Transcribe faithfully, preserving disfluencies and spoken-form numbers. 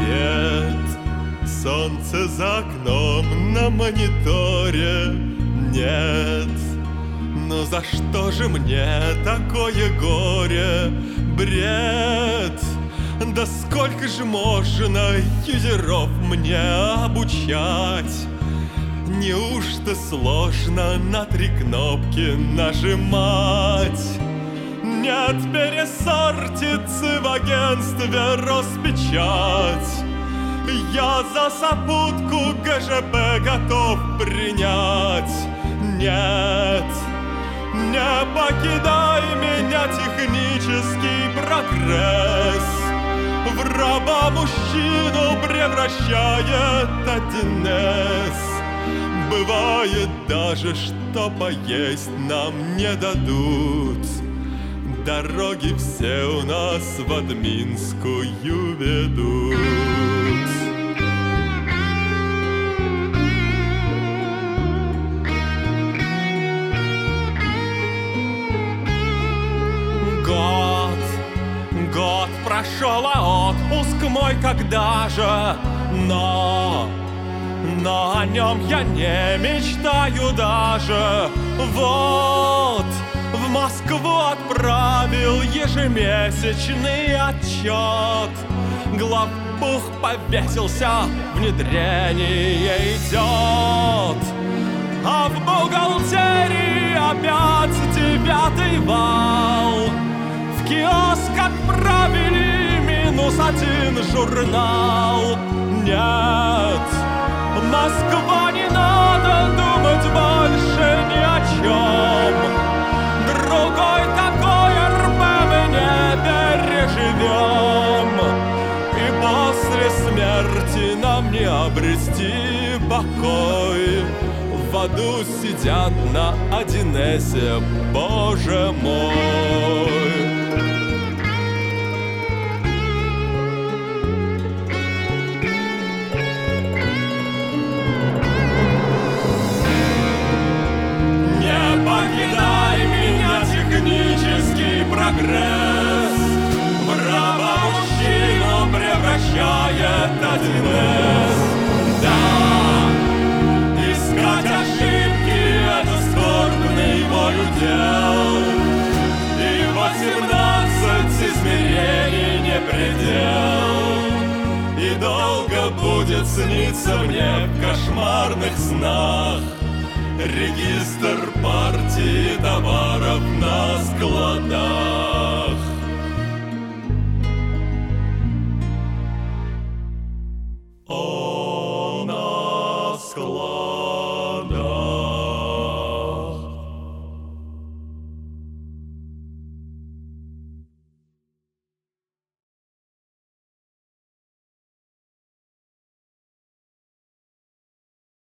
нет. Солнце за окном на мониторе нет. Но за что же мне такое горе? Бред! Да сколько же можно юзеров мне обучать? Неужто сложно на три кнопки нажимать? Нет пересортицы в агентстве Роспечать. Я за сопутку ГЖП готов принять. Нет, не покидай меня, технический прогресс в раба-мужчину превращает один эс. Бывает даже, что поесть нам не дадут. Дороги все у нас в админскую ведут. Год, год прошел, а отпуск мой когда же? Но, но о нем я не мечтаю даже. Вот, в Москву отправил ежемесячный отчет. Главбух повесился, внедрение идет. А в бухгалтерии опять девятый вал. В киоск отправили минус один журнал. Нет, Москва, не надо думать больше ни о чем. Другой такой эр пэ мы не переживем. И после смерти нам не обрести покой. В аду сидят на один эсе, боже мой. Не покидай меня, технический прогресс в раба-мужчину превращает один эс. Да, искать ошибки — это скорбный мой удел. И восемнадцать измерений не предел. И долго будет сниться мне в кошмарных снах регистр партии товаров на складах.